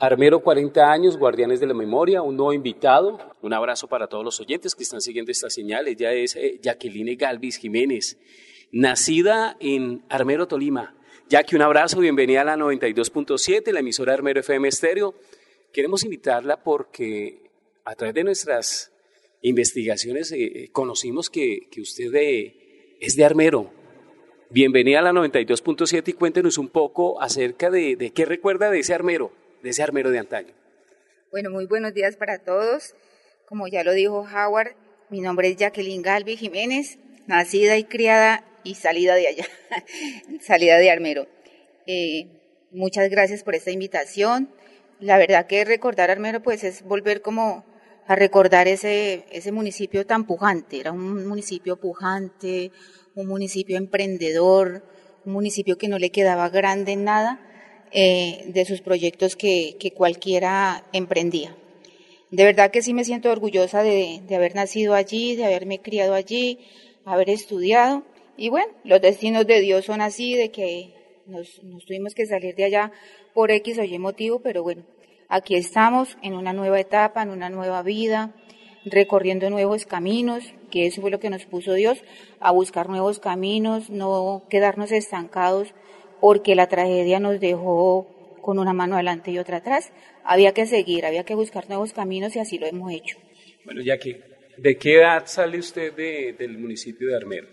Armero 40 años, Guardianes de la Memoria, un nuevo invitado. Un abrazo para todos los oyentes que están siguiendo esta señal. Ella es Jacqueline Galvis Jiménez, nacida en Armero, Tolima. Jackie, un abrazo, bienvenida a la 92.7, la emisora Armero FM Estéreo. Queremos invitarla porque a través de nuestras investigaciones conocimos que usted es de Armero. Bienvenida a la 92.7 y cuéntenos un poco acerca de qué recuerda de ese Armero de antaño. Bueno, muy buenos días para todos. Como ya lo dijo Howard, mi nombre es Jacqueline Galvis Jiménez, nacida y criada y salida de allá, salida de Armero. Muchas gracias por esta invitación. La verdad que recordar Armero pues es volver como a recordar ese municipio tan pujante. Era un municipio pujante, un municipio emprendedor, un municipio que no le quedaba grande en nada de sus proyectos que cualquiera emprendía. De verdad que sí me siento orgullosa de haber nacido allí, de haberme criado allí, haber estudiado. Y bueno, los destinos de Dios son así, de que nos tuvimos que salir de allá por X o Y motivo, pero bueno, aquí estamos en una nueva etapa, en una nueva vida, recorriendo nuevos caminos, que eso fue lo que nos puso Dios, a buscar nuevos caminos, no quedarnos estancados, porque la tragedia nos dejó con una mano adelante y otra atrás. Había que seguir, había que buscar nuevos caminos y así lo hemos hecho. Bueno, Jackie, ¿de qué edad sale usted del municipio de Armero?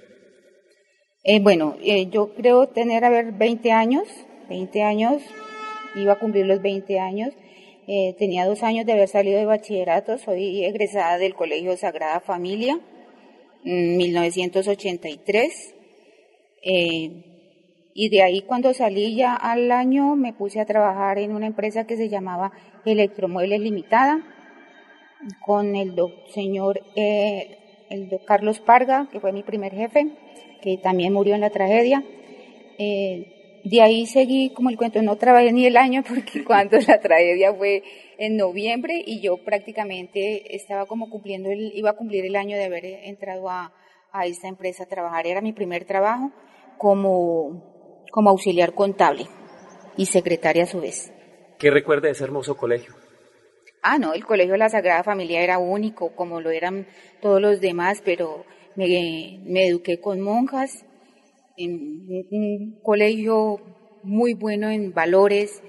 Yo creo tener, 20 años, iba a cumplir los 20 años. Tenía 2 años de haber salido de bachillerato, soy egresada del Colegio Sagrada Familia, en 1983. Y de ahí cuando salí ya al año me puse a trabajar en una empresa que se llamaba Electromuebles Limitada con el señor Carlos Parga, que fue mi primer jefe, que también murió en la tragedia. De ahí seguí, como el cuento, no trabajé ni el año porque cuando la tragedia fue en noviembre y yo prácticamente estaba como iba a cumplir el año de haber entrado a esta empresa a trabajar. Era mi primer trabajo como auxiliar contable y secretaria a su vez. ¿Qué recuerda de ese hermoso colegio? No, el colegio de la Sagrada Familia era único, como lo eran todos los demás, pero me eduqué con monjas, en un colegio muy bueno en valores,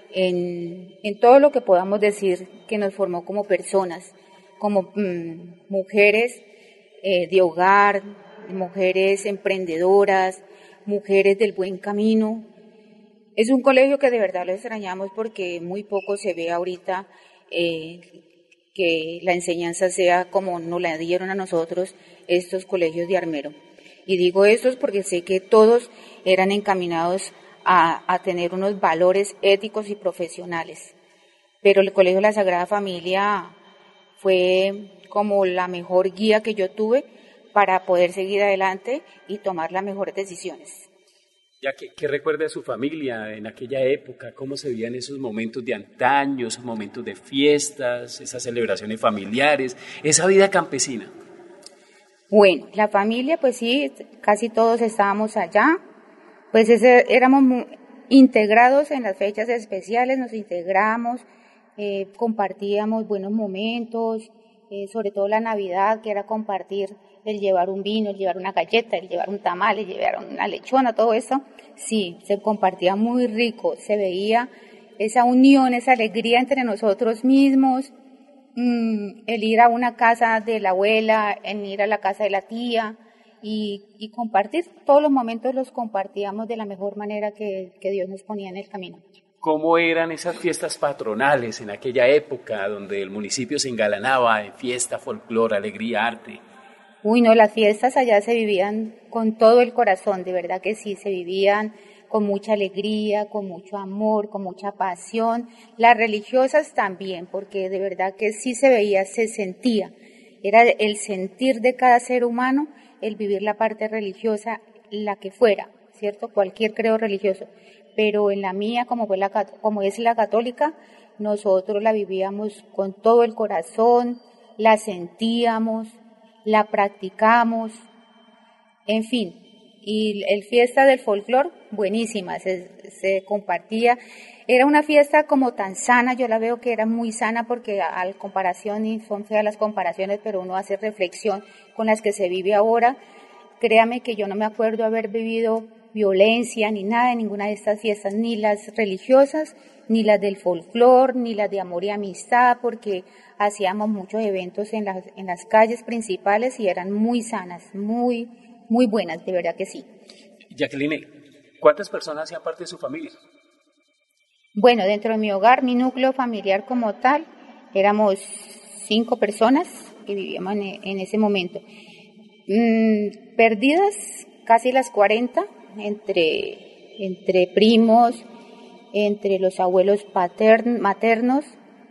en todo lo que podamos decir que nos formó como personas, como mujeres de hogar, mujeres emprendedoras, mujeres del buen camino. Es un colegio que de verdad lo extrañamos porque muy poco se ve ahorita que la enseñanza sea como nos la dieron a nosotros estos colegios de Armero. Y digo estos porque sé que todos eran encaminados a tener unos valores éticos y profesionales. Pero el Colegio de la Sagrada Familia fue como la mejor guía que yo tuve para poder seguir adelante y tomar las mejores decisiones. Ya ¿qué recuerda de su familia en aquella época? ¿Cómo se vivían esos momentos de antaño, esos momentos de fiestas, esas celebraciones familiares, esa vida campesina? Bueno, la familia, pues sí, casi todos estábamos allá, pues éramos integrados en las fechas especiales, nos integramos, compartíamos buenos momentos, sobre todo la Navidad, que era compartir el llevar un vino, el llevar una galleta, el llevar un tamal, el llevar una lechona, todo eso, sí, se compartía muy rico, se veía esa unión, esa alegría entre nosotros mismos, el ir a una casa de la abuela, en ir a la casa de la tía y compartir, todos los momentos los compartíamos de la mejor manera que Dios nos ponía en el camino. ¿Cómo eran esas fiestas patronales en aquella época donde el municipio se engalanaba en fiesta, folclore, alegría, arte? Uy, no, las fiestas allá se vivían con todo el corazón, de verdad que sí, se vivían con mucha alegría, con mucho amor, con mucha pasión. Las religiosas también, porque de verdad que sí se veía, se sentía. Era el sentir de cada ser humano, el vivir la parte religiosa, la que fuera, ¿cierto? Cualquier credo religioso. Pero en la mía, como es la católica, nosotros la vivíamos con todo el corazón, la sentíamos, la practicamos, en fin. Y el fiesta del folclor, buenísima, se compartía. Era una fiesta como tan sana, yo la veo que era muy sana porque a comparación, y son feas las comparaciones, pero uno hace reflexión con las que se vive ahora. Créame que yo no me acuerdo haber vivido violencia ni nada en ninguna de estas fiestas, ni las religiosas, ni las del folclor, ni las de amor y amistad, porque hacíamos muchos eventos en las calles principales y eran muy sanas, muy buenas, de verdad que sí. Jacqueline, ¿cuántas personas hacían parte de su familia? Bueno, dentro de mi hogar, mi núcleo familiar como tal, éramos 5 personas que vivíamos en ese momento. Perdidas casi las 40, entre primos, entre los abuelos maternos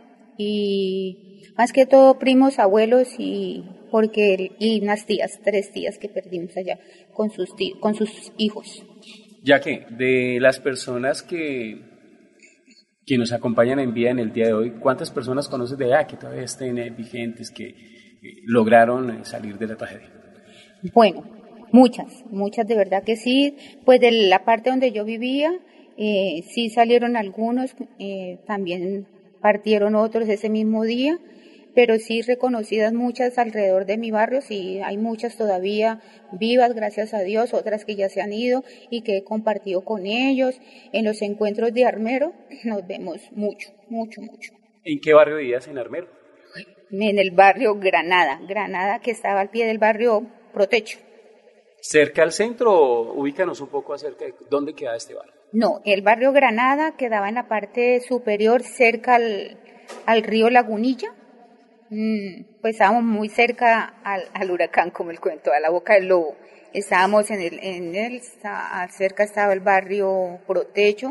y más que todo primos, abuelos y unas tías, 3 tías que perdimos allá con sus hijos. Ya que de las personas que nos acompañan en vida en el día de hoy, ¿cuántas personas conoces de allá que todavía estén vigentes, que lograron salir de la tragedia? Bueno, muchas de verdad que sí. Pues de la parte donde yo vivía, sí salieron algunos, también partieron otros ese mismo día, pero sí reconocidas muchas alrededor de mi barrio, sí hay muchas todavía vivas, gracias a Dios, otras que ya se han ido y que he compartido con ellos. En los encuentros de Armero nos vemos mucho. ¿En qué barrio vivías en Armero? En el barrio Granada, que estaba al pie del barrio Protecho. ¿Cerca al centro? Ubícanos un poco acerca de dónde queda este barrio. No, el barrio Granada quedaba en la parte superior, cerca al río Lagunilla. Pues estábamos muy cerca al huracán, como el cuento, a la Boca del Lobo. Estábamos cerca estaba el barrio Protecho.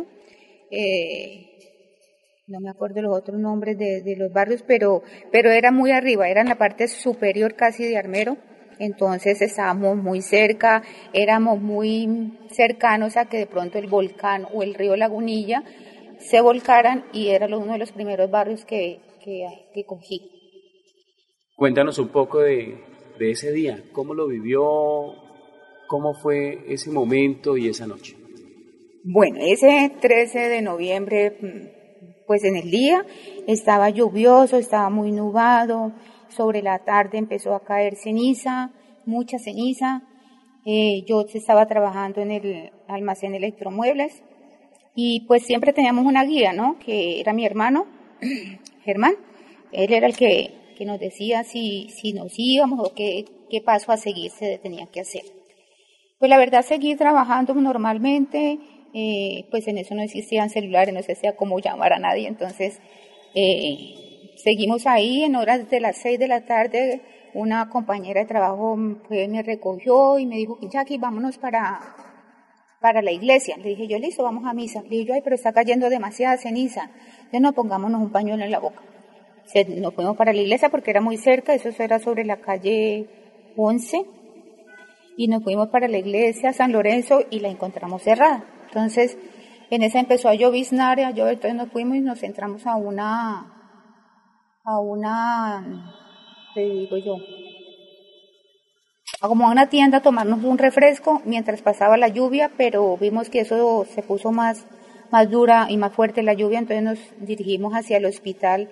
No me acuerdo los otros nombres de los barrios, pero era muy arriba, era en la parte superior casi de Armero. Entonces estábamos muy cerca, éramos muy cercanos a que de pronto el volcán o el río Lagunilla se volcaran y era uno de los primeros barrios que cogí. Cuéntanos un poco de ese día, cómo lo vivió, cómo fue ese momento y esa noche. Bueno, ese 13 de noviembre, pues en el día estaba lluvioso, estaba muy nublado. Sobre la tarde empezó a caer ceniza, mucha ceniza. Yo estaba trabajando en el almacén de electromuebles y pues siempre teníamos una guía, ¿no? Que era mi hermano, Germán. Él era el que nos decía si nos íbamos o qué paso a seguir se tenía que hacer. Pues la verdad seguí trabajando normalmente, pues en eso no existían celulares, no se hacía cómo llamar a nadie, entonces seguimos ahí. En horas de las 6 de la tarde, una compañera de trabajo me recogió y me dijo, Jackie, vámonos para la iglesia. Le dije yo, listo, vamos a misa. Le dije yo, ay, pero está cayendo demasiada ceniza. Entonces no, pongámonos un pañuelo en la boca. Nos fuimos para la iglesia porque era muy cerca, eso era sobre la calle 11. Y nos fuimos para la iglesia San Lorenzo y la encontramos cerrada. Entonces, en esa empezó a lloviznar, entonces nos fuimos y nos entramos a una, te digo yo, como a una tienda a tomarnos un refresco mientras pasaba la lluvia, pero vimos que eso se puso más dura y más fuerte la lluvia, entonces nos dirigimos hacia el hospital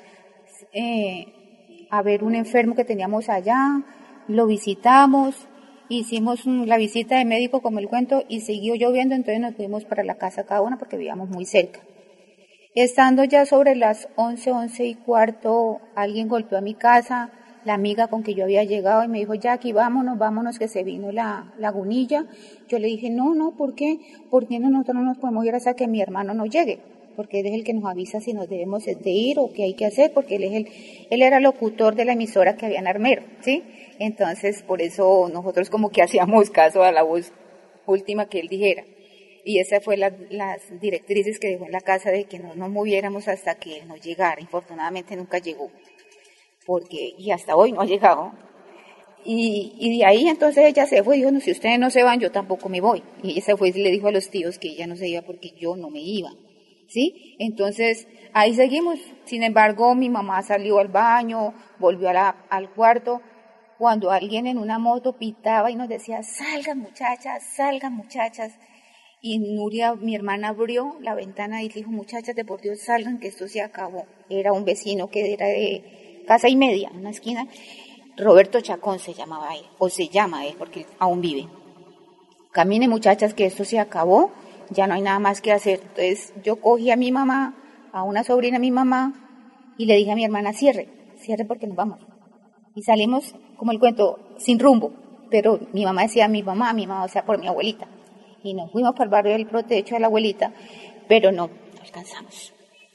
a ver un enfermo que teníamos allá, lo visitamos, hicimos la visita de médico como el cuento y siguió lloviendo, entonces nos fuimos para la casa cada una porque vivíamos muy cerca. Estando ya sobre las 11:15, alguien golpeó a mi casa, la amiga con que yo había llegado y me dijo, Jackie, vámonos que se vino la Lagunilla. Yo le dije, no, ¿por qué? ¿Por qué nosotros no nos podemos ir hasta que mi hermano no llegue? Porque él es el que nos avisa si nos debemos de ir o qué hay que hacer, porque él era locutor de la emisora que había en Armero, ¿sí? Entonces, por eso nosotros como que hacíamos caso a la voz última que él dijera. Y esa fue las directrices que dejó en la casa de que no nos moviéramos hasta que él no llegara. Infortunadamente nunca llegó, y hasta hoy no ha llegado. Y de ahí entonces ella se fue y dijo, no, si ustedes no se van, yo tampoco me voy. Y ella se fue y le dijo a los tíos que ella no se iba porque yo no me iba. ¿Sí? Entonces, ahí seguimos. Sin embargo, mi mamá salió al baño, volvió al cuarto cuando alguien en una moto pitaba y nos decía, salgan muchachas. Y Nuria, mi hermana, abrió la ventana y dijo, muchachas, de por Dios, salgan, que esto se acabó. Era un vecino que era de casa y media, una esquina. Roberto Chacón se llamaba él, o se llama él, porque aún vive. Camine, muchachas, que esto se acabó, ya no hay nada más que hacer. Entonces yo cogí a mi mamá, a una sobrina de mi mamá, y le dije a mi hermana, cierre porque nos vamos. Y salimos, como el cuento, sin rumbo. Pero mi mamá decía mi mamá, o sea, por mi abuelita. Y nos fuimos para el barrio del Protecho de la abuelita, pero no alcanzamos.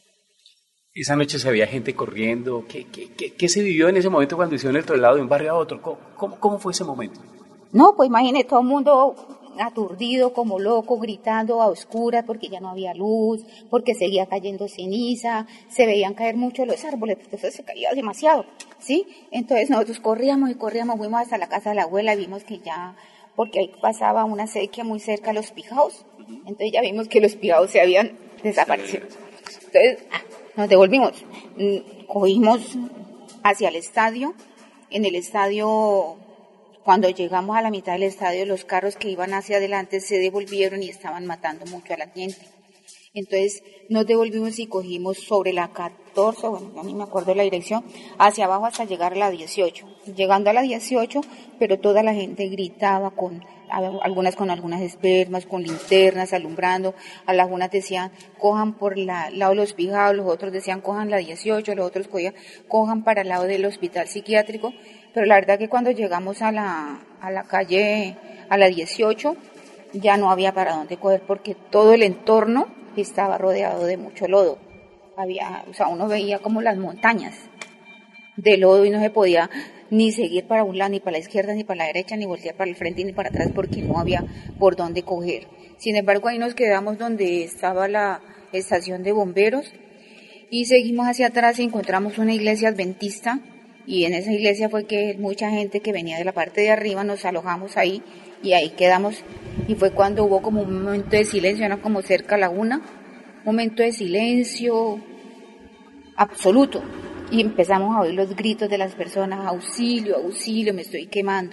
Esa noche se veía gente corriendo. ¿Qué se vivió en ese momento cuando hicieron el traslado de un barrio a otro? ¿Cómo fue ese momento? No, pues imagínate, todo el mundo aturdido, como loco, gritando a oscuras porque ya no había luz, porque seguía cayendo ceniza, se veían caer mucho los árboles, entonces se caía demasiado, ¿sí? Entonces nosotros corríamos, fuimos hasta la casa de la abuela, vimos que ya, porque ahí pasaba una sequía muy cerca a los Pijaos, entonces ya vimos que los Pijaos se habían desaparecido. Entonces nos devolvimos, cogimos hacia el estadio, en el estadio, cuando llegamos a la mitad del estadio, los carros que iban hacia adelante se devolvieron y estaban matando mucho a la gente. Entonces nos devolvimos y cogimos sobre la 14, bueno, ya ni me acuerdo la dirección, hacia abajo hasta llegar a la 18. Llegando a la 18, pero toda la gente gritaba, algunas con algunas espermas, con linternas, alumbrando. Algunas decían, cojan por el lado de los Pijaos, los otros decían, cojan la 18, los otros cojan para el lado del hospital psiquiátrico. Pero la verdad que cuando llegamos a la calle, a la 18, ya no había para dónde coger porque todo el entorno estaba rodeado de mucho lodo. Uno veía como las montañas de lodo y no se podía ni seguir para un lado, ni para la izquierda, ni para la derecha, ni voltear para el frente, ni para atrás porque no había por dónde coger. Sin embargo, ahí nos quedamos donde estaba la estación de bomberos y seguimos hacia atrás y encontramos una iglesia adventista. Y en esa iglesia fue que mucha gente que venía de la parte de arriba nos alojamos ahí y ahí quedamos. Y fue cuando hubo como un momento de silencio, era como cerca a la 1, un momento de silencio absoluto. Y empezamos a oír los gritos de las personas, auxilio, auxilio, me estoy quemando.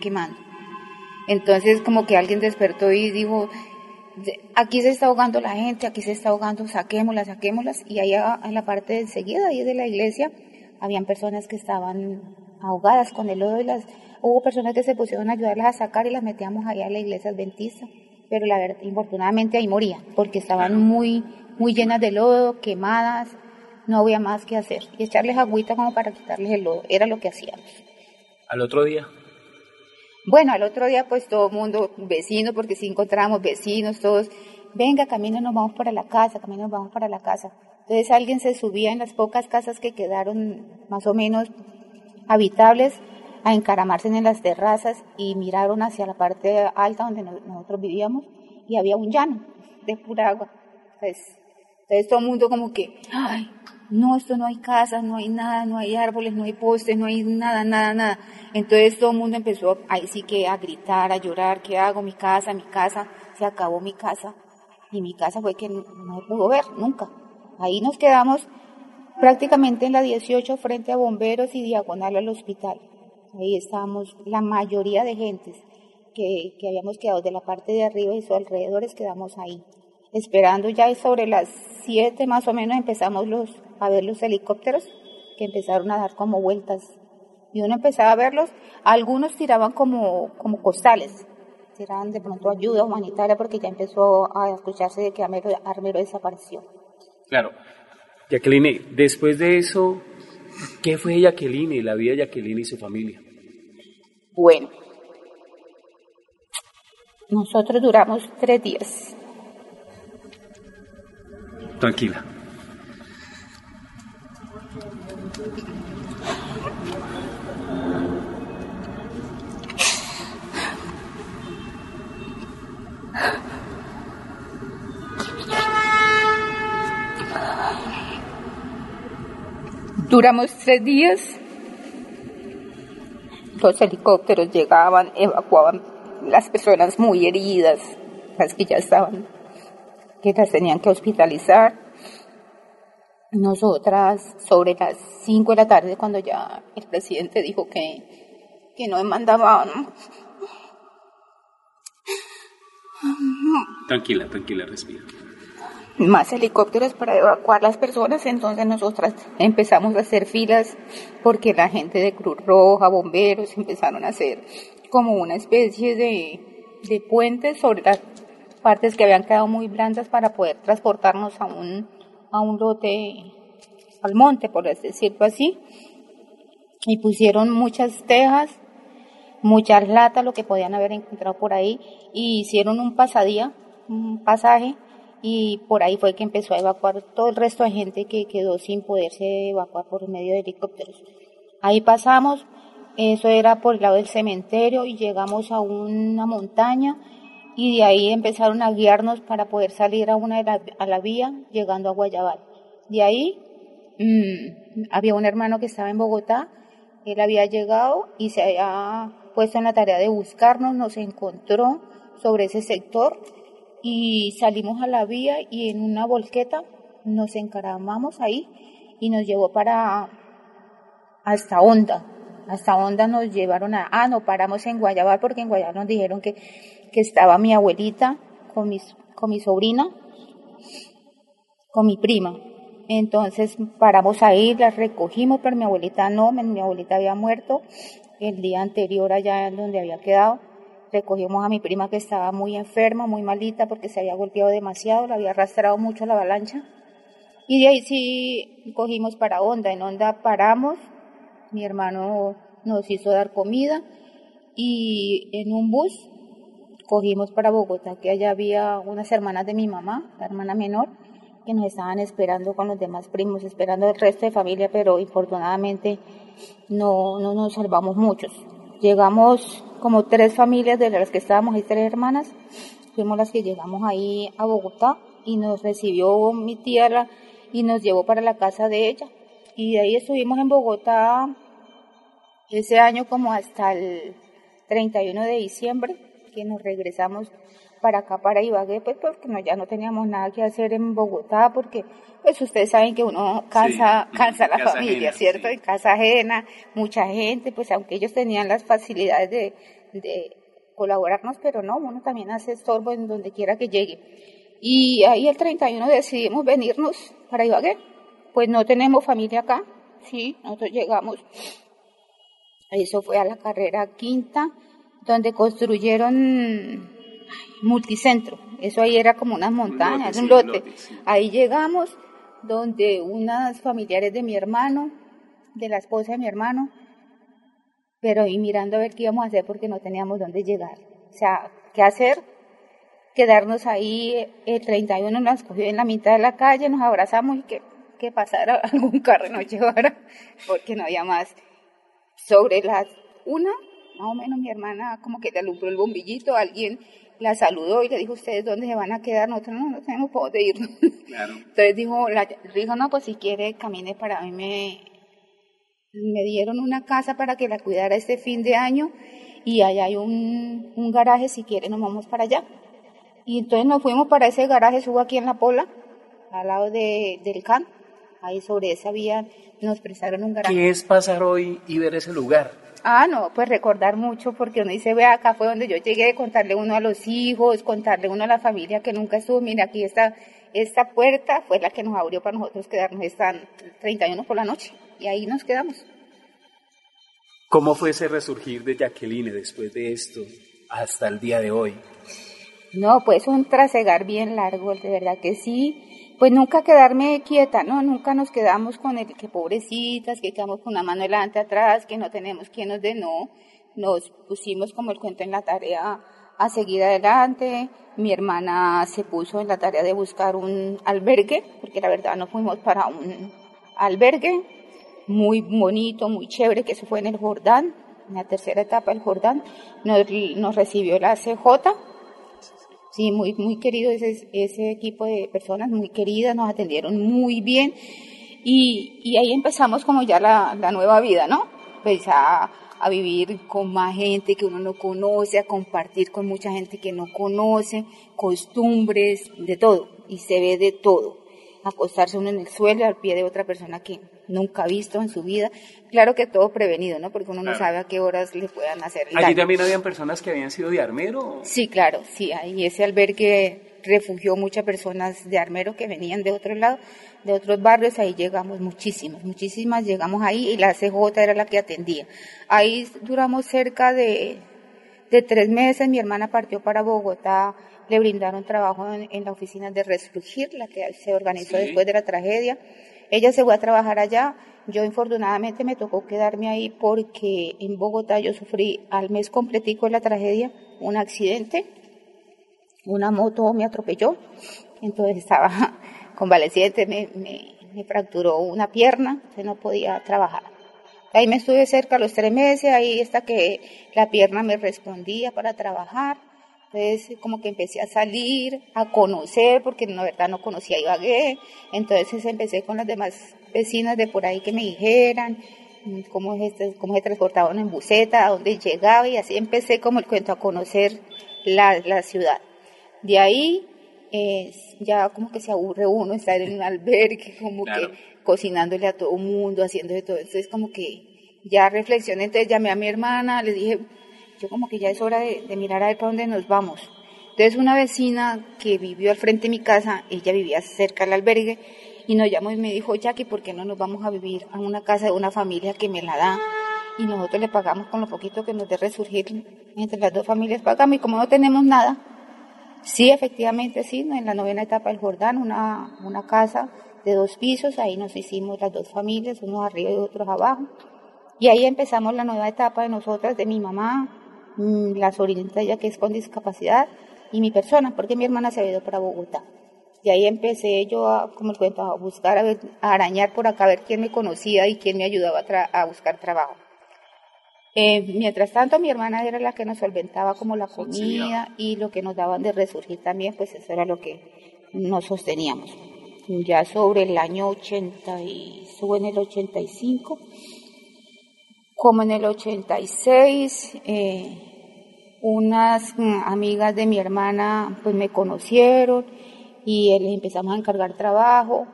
Entonces como que alguien despertó y dijo, aquí se está ahogando la gente, saquémoslas. Y allá en la parte de enseguida, ahí de la iglesia, habían personas que estaban ahogadas con el lodo hubo personas que se pusieron a ayudarlas a sacar y las metíamos allá a la iglesia adventista, pero la verdad, infortunadamente ahí morían, porque estaban muy, muy llenas de lodo, quemadas, no había más que hacer, y echarles agüita como para quitarles el lodo, era lo que hacíamos. ¿Al otro día? Bueno, al otro día pues todo el mundo, vecinos, porque sí encontrábamos vecinos, todos, venga, camina, nos vamos para la casa. Entonces alguien se subía en las pocas casas que quedaron más o menos habitables a encaramarse en las terrazas y miraron hacia la parte alta donde nosotros vivíamos y había un llano de pura agua. Entonces todo el mundo como que, ay, no, esto no hay casas, no hay nada, no hay árboles, no hay postes, no hay nada. Entonces todo el mundo empezó ahí sí que a gritar, a llorar, ¿qué hago? Mi casa, se acabó mi casa. Y mi casa fue que no pudo ver nunca. Ahí nos quedamos prácticamente en la 18 frente a bomberos y diagonal al hospital. Ahí estábamos la mayoría de gentes que habíamos quedado de la parte de arriba y sus alrededores, quedamos ahí. Esperando ya sobre las 7 más o menos empezamos a ver los helicópteros que empezaron a dar como vueltas. Y uno empezaba a verlos, algunos tiraban como costales, tiraban de pronto ayuda humanitaria porque ya empezó a escucharse de que Armero desapareció. Claro. Jacqueline, después de eso, ¿qué fue Jacqueline, la vida de Jacqueline y su familia? Bueno, nosotros duramos 3 días. Tranquila. Duramos 3 días, los helicópteros llegaban, evacuaban las personas muy heridas, las que ya estaban, que las tenían que hospitalizar. Nosotras, sobre las 5 de la tarde, cuando ya el presidente dijo que que nos mandaban Tranquila, respira. más helicópteros para evacuar las personas. Entonces nosotras empezamos a hacer filas porque la gente de Cruz Roja, bomberos, empezaron a hacer como una especie de puentes sobre las partes que habían quedado muy blandas para poder transportarnos a un lote, al monte, por decirlo así. Y pusieron muchas tejas, muchas latas, lo que podían haber encontrado por ahí, y hicieron un pasaje, y por ahí fue que empezó a evacuar todo el resto de gente que quedó sin poderse evacuar por medio de helicópteros. Ahí pasamos, eso era por el lado del cementerio, y llegamos a una montaña, y de ahí empezaron a guiarnos para poder salir a la vía, llegando a Guayabal. De ahí había un hermano que estaba en Bogotá, él había llegado y se había puesto en la tarea de buscarnos, nos encontró sobre ese sector y salimos a la vía, y en una volqueta nos encaramamos ahí y nos llevó hasta Honda. Hasta Honda nos llevaron no paramos en Guayabal, porque en Guayabal nos dijeron que estaba mi abuelita con mi sobrina, con mi prima. Entonces paramos ahí, la recogimos, pero mi abuelita no, mi abuelita había muerto el día anterior allá en donde había quedado. Recogimos a mi prima, que estaba muy enferma, muy malita, porque se había golpeado demasiado, la había arrastrado mucho la avalancha. Y de ahí sí cogimos para Honda. En Honda paramos, mi hermano nos hizo dar comida, y en un bus cogimos para Bogotá, que allá había unas hermanas de mi mamá, la hermana menor, que nos estaban esperando con los demás primos, esperando el resto de familia, pero infortunadamente no nos salvamos muchos. Llegamos como 3 familias de las que estábamos, y 3 hermanas, fuimos las que llegamos ahí a Bogotá, y nos recibió mi tía y nos llevó para la casa de ella. Y de ahí estuvimos en Bogotá ese año como hasta el 31 de diciembre, que nos regresamos para acá, para Ibagué, pues porque ya no teníamos nada que hacer en Bogotá, porque pues ustedes saben que uno cansa a la familia, ajena, ¿cierto? Sí. En casa ajena, mucha gente, pues aunque ellos tenían las facilidades de colaborarnos, pero no, uno también hace estorbo en donde quiera que llegue. Y ahí el 31 decidimos venirnos para Ibagué, pues no tenemos familia acá, sí, nosotros llegamos, eso fue a la carrera quinta, donde construyeron multicentro, eso ahí era como unas montañas, un lote. Sí. Ahí llegamos, donde unas familiares de mi hermano, de la esposa de mi hermano, pero y mirando a ver qué íbamos a hacer, porque no teníamos dónde llegar. O sea, ¿qué hacer? Quedarnos ahí. El 31 nos cogió en la mitad de la calle, nos abrazamos, y que pasara algún carro y nos llevara, porque no había más. Sobre las 1, más o menos, mi hermana como que le alumbró el bombillito, alguien la saludó y le dijo: ¿ustedes dónde se van a quedar? Nosotros no tenemos por dónde irnos. Claro. Entonces dijo, no, pues si quiere camine para mí. Me dieron una casa para que la cuidara este fin de año, y allá hay un garaje, si quiere nos vamos para allá. Y entonces nos fuimos para ese garaje, subo aquí en La Pola, al lado del CAN, ahí sobre esa vía nos prestaron un garaje. ¿Qué es pasar hoy y ver ese lugar? No, pues recordar mucho, porque uno dice, ve, acá fue donde yo llegué, contarle uno a los hijos, contarle uno a la familia que nunca estuvo. Mira, aquí esta puerta fue la que nos abrió para nosotros quedarnos el 31 por la noche, y ahí nos quedamos. ¿Cómo fue ese resurgir de Jacqueline después de esto hasta el día de hoy? No, pues un trasegar bien largo, de verdad que sí. Pues nunca quedarme quieta, ¿no? Nunca nos quedamos con el que pobrecitas, que quedamos con una mano delante, atrás, que no tenemos quien nos dé, no. Nos pusimos, como el cuento, en la tarea a seguir adelante. Mi hermana se puso en la tarea de buscar un albergue, porque la verdad nos fuimos para un albergue muy bonito, muy chévere, que eso fue en el Jordán, en la tercera etapa del Jordán. Nos recibió la CJ. Sí, muy, muy querido ese equipo de personas, muy queridas, nos atendieron muy bien, y ahí empezamos como ya la nueva vida, ¿no? Pues a vivir con más gente que uno no conoce, a compartir con mucha gente que no conoce, costumbres, de todo, y se ve de todo. Acostarse uno en el suelo al pie de otra persona que nunca visto en su vida. Claro que todo prevenido, ¿no? Porque uno no Claro. sabe a qué horas le puedan hacer el ¿Allí daño. también habían personas que habían sido de Armero? Sí, claro, sí, ahí ese albergue refugió muchas personas de Armero que venían de otro lado, de otros barrios, ahí llegamos muchísimas llegamos ahí y la CJ era la que atendía. Ahí duramos cerca de 3 meses, mi hermana partió para Bogotá, le brindaron trabajo en la oficina de Resurgir, la que se organizó después de la tragedia. Ella se fue a trabajar allá, yo infortunadamente me tocó quedarme ahí porque en Bogotá yo sufrí al mes completico de la tragedia un accidente, una moto me atropelló, entonces estaba convaleciente, me fracturó una pierna, entonces no podía trabajar. Ahí me estuve cerca los 3 meses, ahí hasta que la pierna me respondía para trabajar. Entonces como que empecé a salir, a conocer, porque la verdad no conocía Ibagué. Entonces empecé con las demás vecinas de por ahí que me dijeran cómo se transportaban en buseta, a dónde llegaba, y así empecé como el cuento a conocer la ciudad. De ahí ya como que se aburre uno estar en un albergue, como Claro. que cocinándole a todo mundo, haciendo de todo. Entonces como que ya reflexioné, entonces llamé a mi hermana, le dije, yo como que ya es hora de mirar a ver para dónde nos vamos. Entonces una vecina que vivió al frente de mi casa, ella vivía cerca del albergue, y nos llamó y me dijo, Jackie, ¿por qué no nos vamos a vivir a una casa de una familia que me la da? Y nosotros le pagamos con lo poquito que nos dé Resurgir, entre las dos familias pagamos, y como no tenemos nada, sí, efectivamente, sí, en la 9ª etapa del Jordán, una casa de 2 pisos, ahí nos hicimos las 2 familias, unos arriba y otros abajo, y ahí empezamos la nueva etapa de nosotras, de mi mamá, la sobrinita ella que es con discapacidad, y mi persona, porque mi hermana se había ido para Bogotá. Y ahí empecé yo, como el cuento, a buscar, a arañar por acá, a ver quién me conocía y quién me ayudaba a buscar trabajo. Mientras tanto, mi hermana era la que nos solventaba como la comida y lo que nos daban de Resurgir también, pues eso era lo que nos sosteníamos. Ya sobre el año 80 y estuve en el 85, como en el 86, unas amigas de mi hermana pues me conocieron y les empezamos a encargar trabajo.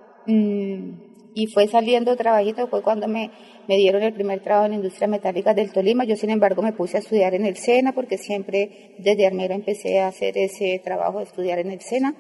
Y fue saliendo trabajito, fue cuando me dieron el primer trabajo en la industria metálica del Tolima. Yo, sin embargo, me puse a estudiar en el SENA, porque siempre desde Armero empecé a hacer ese trabajo de estudiar en el SENA.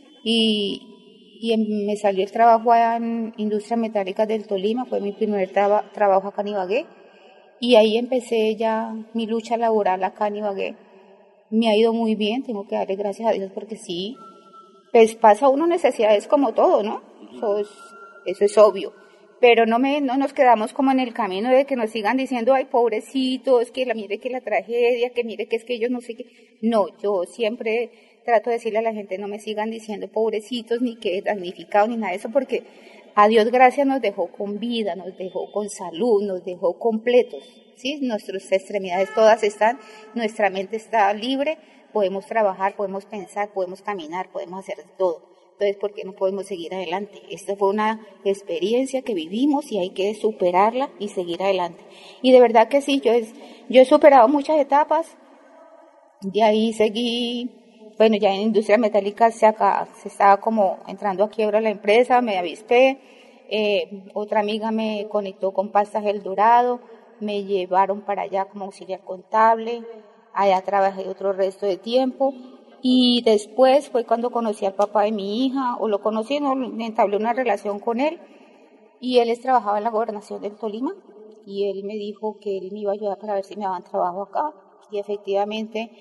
Me salió el trabajo allá en industria metálica del Tolima, fue mi primer trabajo acá en Ibagué. Y ahí empecé ya mi lucha laboral acá en Ibagué. Me ha ido muy bien, tengo que darle gracias a Dios, porque sí, pues pasa uno necesidades como todo, ¿no? Eso es obvio, pero no nos quedamos como en el camino de que nos sigan diciendo, ay, pobrecitos, mire que la tragedia, que mire que es que ellos no sé qué. No, yo siempre trato de decirle a la gente, no me sigan diciendo pobrecitos, ni que damnificados, ni nada de eso, porque a Dios gracias nos dejó con vida, nos dejó con salud, nos dejó completos, ¿sí? Nuestras extremidades todas están, nuestra mente está libre, podemos trabajar, podemos pensar, podemos caminar, podemos hacer todo. Entonces, ¿por qué no podemos seguir adelante? Esta fue una experiencia que vivimos y hay que superarla y seguir adelante. Y de verdad que sí, yo he superado muchas etapas. De ahí seguí, bueno, ya en industria metálica se estaba como entrando a quiebra la empresa, me avispé. Otra amiga me conectó con Pastas El Dorado, me llevaron para allá como auxiliar contable. Allá trabajé otro resto de tiempo. Y después fue cuando conocí al papá de mi hija, o lo conocí, no, entablé una relación con él, y él trabajaba en la gobernación del Tolima, y él me dijo que él me iba a ayudar para ver si me daban trabajo acá, y efectivamente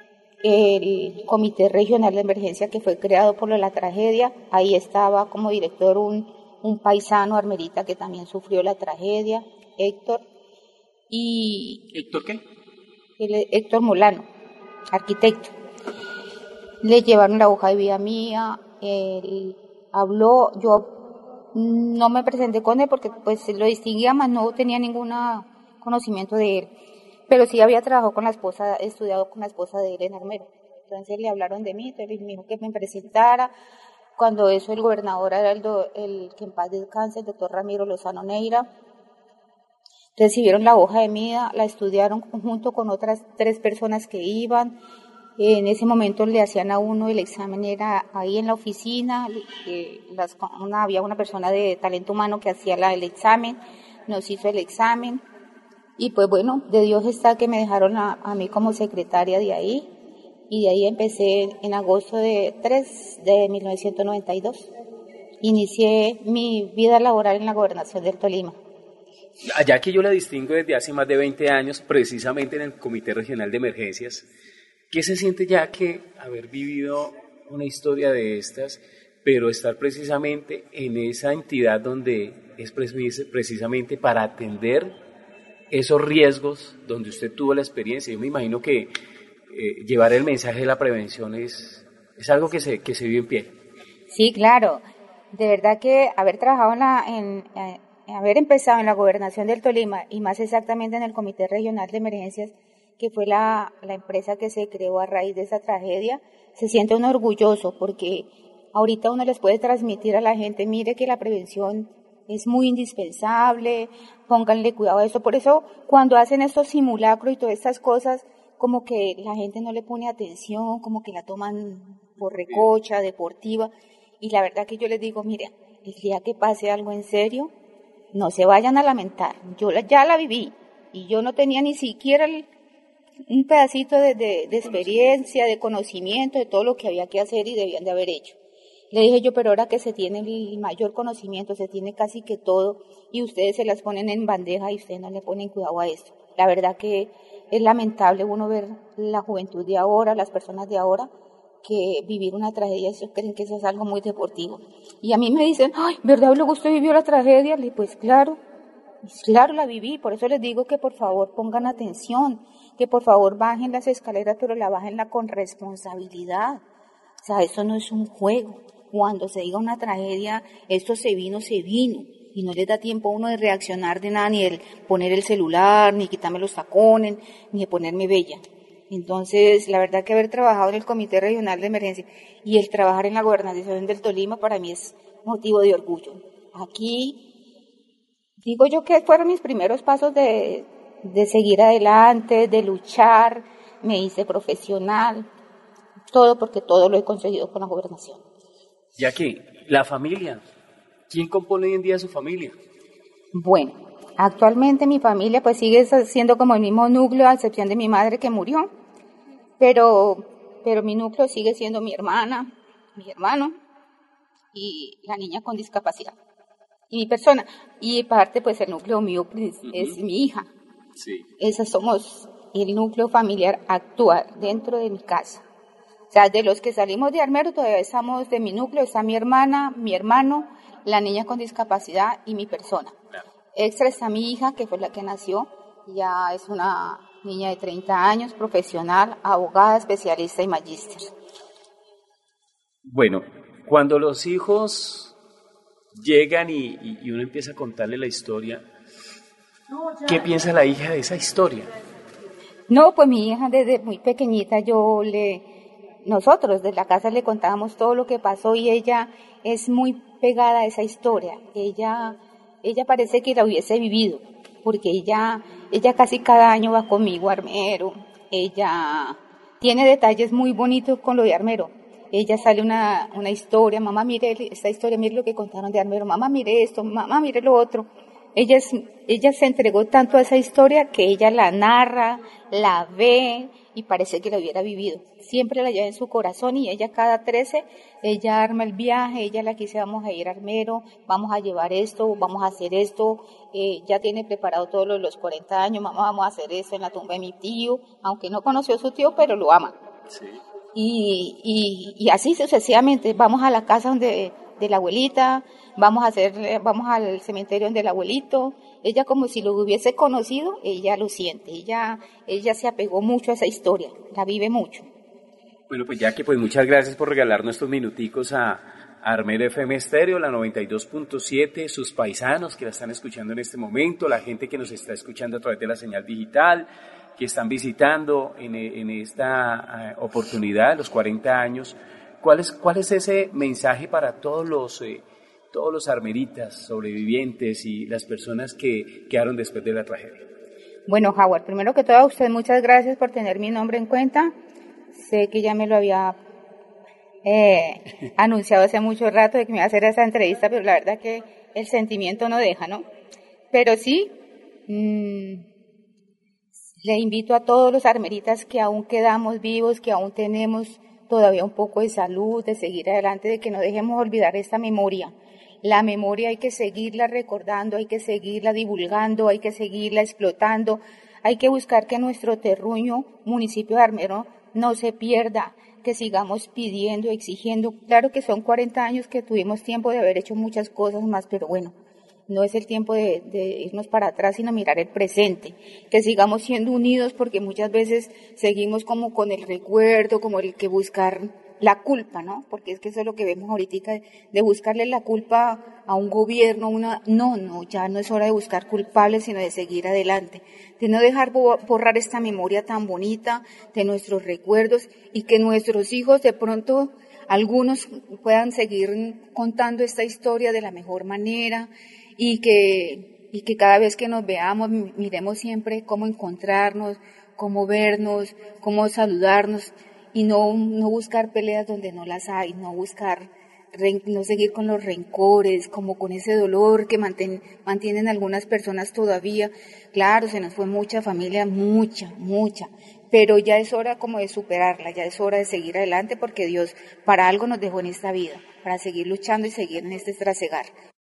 el Comité Regional de Emergencia que fue creado por la tragedia, ahí estaba como director un paisano armerita que también sufrió la tragedia, Héctor. ¿Héctor qué? Héctor Molano, arquitecto. Le llevaron la hoja de vida mía, él habló, yo no me presenté con él porque pues lo distinguía, más no tenía ningún conocimiento de él, pero sí había trabajado con la esposa, estudiado con la esposa de él en Armero. Entonces le hablaron de mí, entonces me dijo que me presentara. Cuando eso el gobernador era el que en paz descanse, el doctor Ramiro Lozano Neira. Recibieron la hoja de vida, la estudiaron junto con otras 3 personas que iban. En ese momento le hacían a uno el examen, era ahí en la oficina, había una persona de talento humano que hacía el examen, nos hizo el examen y pues bueno, de Dios está que me dejaron a mí como secretaria de ahí y de ahí empecé en agosto de 1992. Inicié mi vida laboral en la gobernación del Tolima. Allá que yo la distingo desde hace más de 20 años, precisamente en el Comité Regional de Emergencias, ¿qué se siente ya que haber vivido una historia de estas, pero estar precisamente en esa entidad donde es precisamente para atender esos riesgos, donde usted tuvo la experiencia? Yo me imagino que llevar el mensaje de la prevención es algo que se vive en pie. Sí, claro. De verdad que haber trabajado haber empezado en la gobernación del Tolima y más exactamente en el Comité Regional de Emergencias, que fue la empresa que se creó a raíz de esa tragedia, se siente uno orgulloso porque ahorita uno les puede transmitir a la gente, mire que la prevención es muy indispensable, pónganle cuidado a eso. Por eso cuando hacen estos simulacros y todas estas cosas, como que la gente no le pone atención, como que la toman por recocha, deportiva. Y la verdad que yo les digo, mire, el día que pase algo en serio, no se vayan a lamentar. Yo ya la viví y yo no tenía ni siquiera un pedacito de experiencia, de conocimiento, de todo lo que había que hacer y debían de haber hecho. Le dije yo, pero ahora que se tiene el mayor conocimiento, se tiene casi que todo y ustedes se las ponen en bandeja y ustedes no le ponen cuidado a esto. La verdad que es lamentable uno ver la juventud de ahora, las personas de ahora, que vivir una tragedia, eso creen que eso es algo muy deportivo. Y a mí me dicen, ay, ¿verdad luego usted vivió la tragedia? Le dije, pues claro la viví, por eso les digo que por favor pongan atención, que por favor bajen las escaleras, pero la bájenla con responsabilidad. O sea, eso no es un juego. Cuando se diga una tragedia, esto se vino, y no les da tiempo a uno de reaccionar de nada, ni de poner el celular, ni quitarme los tacones, ni de ponerme bella. Entonces, la verdad que haber trabajado en el Comité Regional de Emergencia y el trabajar en la gobernación del Tolima para mí es motivo de orgullo. Aquí, digo yo que fueron mis primeros pasos de seguir adelante, de luchar, me hice profesional, todo porque todo lo he conseguido con la gobernación. Ya que, la familia, ¿quién compone hoy en día su familia? Bueno, actualmente mi familia pues sigue siendo como el mismo núcleo, a excepción de mi madre que murió, pero mi núcleo sigue siendo mi hermana, mi hermano y la niña con discapacidad y mi persona. Y parte pues el núcleo mío es mi hija. Sí. Esos somos el núcleo familiar actual dentro de mi casa. O sea, de los que salimos de Armero todavía estamos de mi núcleo, está mi hermana, mi hermano, la niña con discapacidad y mi persona. Claro. Extra está mi hija, que fue la que nació, ya es una niña de 30 años, profesional, abogada, especialista y magíster. Bueno, cuando los hijos llegan y uno empieza a contarle la historia, ¿qué piensa la hija de esa historia? No, pues mi hija desde muy pequeñita nosotros de la casa le contábamos todo lo que pasó y ella es muy pegada a esa historia. Ella parece que la hubiese vivido, porque ella casi cada año va conmigo a Armero. Ella tiene detalles muy bonitos con lo de Armero. Ella sale una historia, mamá mire esta historia, mire lo que contaron de Armero, mamá mire esto, mamá mire lo otro. Ella se entregó tanto a esa historia que ella la narra, la ve y parece que la hubiera vivido. Siempre la lleva en su corazón y ella cada 13, ella arma el viaje, ella la dice vamos a ir a Armero, vamos a llevar esto, vamos a hacer esto, ya tiene preparado todos los 40 años, mamá vamos a hacer eso en la tumba de mi tío, aunque no conoció a su tío, pero lo ama. Sí. Y así sucesivamente, vamos a la casa de la abuelita, vamos al cementerio del abuelito. Ella como si lo hubiese conocido, ella lo siente, ella se apegó mucho a esa historia, la vive mucho. Bueno, pues ya que pues muchas gracias por regalarnos estos minuticos a Armero FM Estéreo, la 92.7, sus paisanos que la están escuchando en este momento, la gente que nos está escuchando a través de la señal digital, que están visitando en esta oportunidad, los 40 años. ¿Cuál es ese mensaje para todos los armeritas, sobrevivientes y las personas que quedaron después de la tragedia? Bueno, Howard, primero que todo a usted muchas gracias por tener mi nombre en cuenta. sé que ya me lo había anunciado hace mucho rato de que me iba a hacer esa entrevista, pero la verdad que el sentimiento no deja, ¿no? Pero sí, le invito a todos los armeritas que aún quedamos vivos, que aún tenemos todavía un poco de salud, de seguir adelante, de que no dejemos olvidar esta memoria. La memoria hay que seguirla recordando, hay que seguirla divulgando, hay que seguirla explotando, hay que buscar que nuestro terruño, municipio de Armero, no se pierda, que sigamos pidiendo, exigiendo. Claro que son 40 años que tuvimos tiempo de haber hecho muchas cosas más, pero bueno, no es el tiempo de irnos para atrás, sino mirar el presente, que sigamos siendo unidos, porque muchas veces seguimos como con el recuerdo, como el que buscar la culpa, ¿no? Porque es que eso es lo que vemos ahorita, de buscarle la culpa a un gobierno, no, ya no es hora de buscar culpables, sino de seguir adelante, de no dejar borrar esta memoria tan bonita de nuestros recuerdos, y que nuestros hijos de pronto algunos puedan seguir contando esta historia de la mejor manera, y que cada vez que nos veamos miremos siempre cómo encontrarnos, cómo vernos, cómo saludarnos, y no buscar peleas donde no las hay, no seguir con los rencores, como con ese dolor que mantienen algunas personas todavía. Claro, se nos fue mucha familia, mucha, pero ya es hora como de superarla, ya es hora de seguir adelante, porque Dios para algo nos dejó en esta vida, para seguir luchando y seguir en este trasegar.